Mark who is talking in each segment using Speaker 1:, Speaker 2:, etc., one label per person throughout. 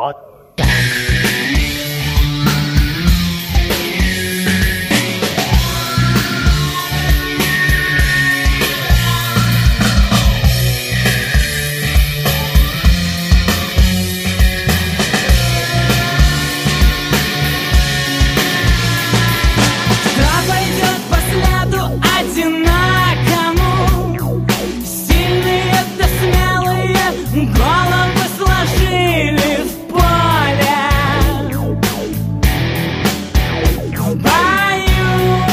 Speaker 1: Вот так.
Speaker 2: Головы сложили в поле, в бою.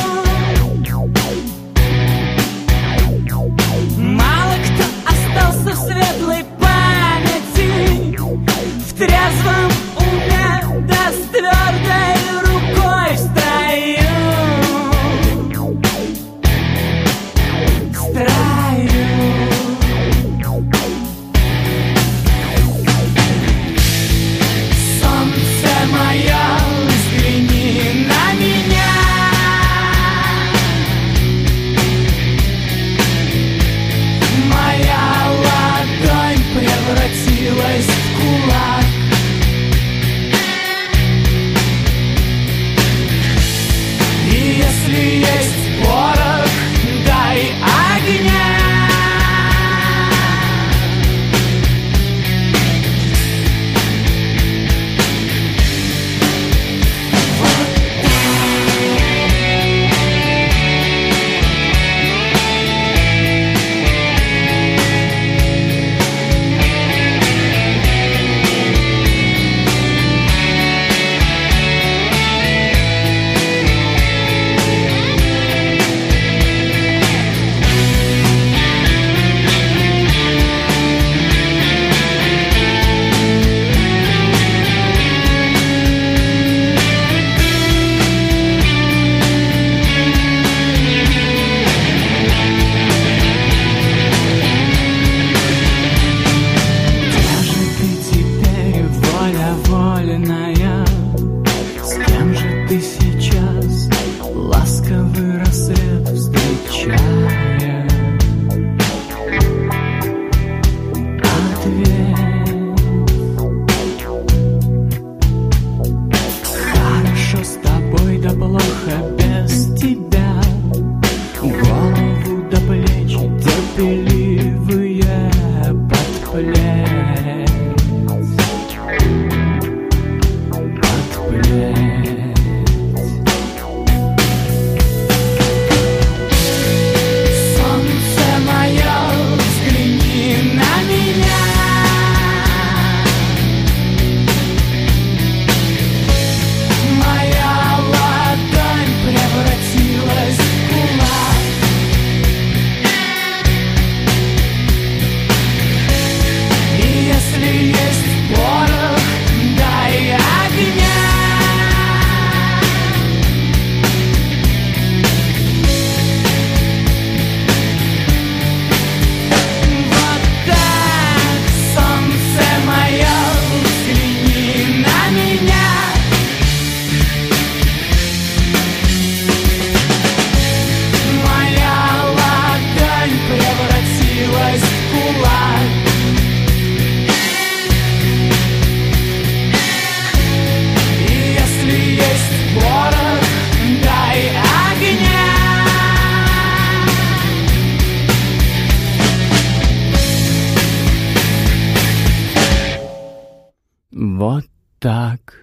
Speaker 2: Мало кто остался в светлой памяти, в трезвом уме, да с твердой рукой в строю. В строю. Моя, взгляни на меня. Моя ладонь превратилась в кулак. И если есть порох, дай огня. С кем же ты сейчас ласковый рассвет встречая? Ответь. Хорошо с тобой, да плохо без тебя. Голову до плеч терпеливые подплеть. Солнце мое, взгляни на меня. Моя ладонь превратилась в кулак. И если есть порох, дай огня. Вот так, солнце мое, взгляни на меня. Моя ладонь превратилась в кулак. И если есть порох, дай огня.
Speaker 3: Вот так.